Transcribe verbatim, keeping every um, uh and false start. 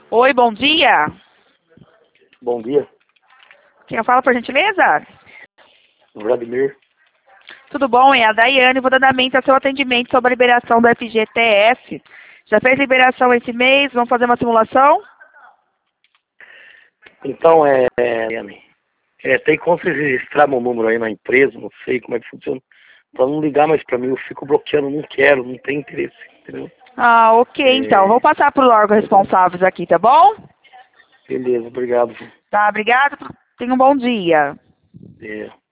Oi, bom dia. Bom dia, Quem fala, por gentileza? Vladimir. Tudo bom? É a Daiane. Vou dar andamento ao seu atendimento sobre a liberação do F G T S. Já fez liberação esse mês? Vamos fazer uma simulação? Então, é, é, é, tem como vocês registrar meu número aí na empresa, não sei como é que funciona, para não ligar mais para mim, eu fico bloqueando, não quero, não tenho interesse, entendeu? Ah, ok, então. Vou É, passar para o órgão responsáveis aqui, tá bom? beleza, obrigado. Tá, obrigado. Tenha um bom dia. É.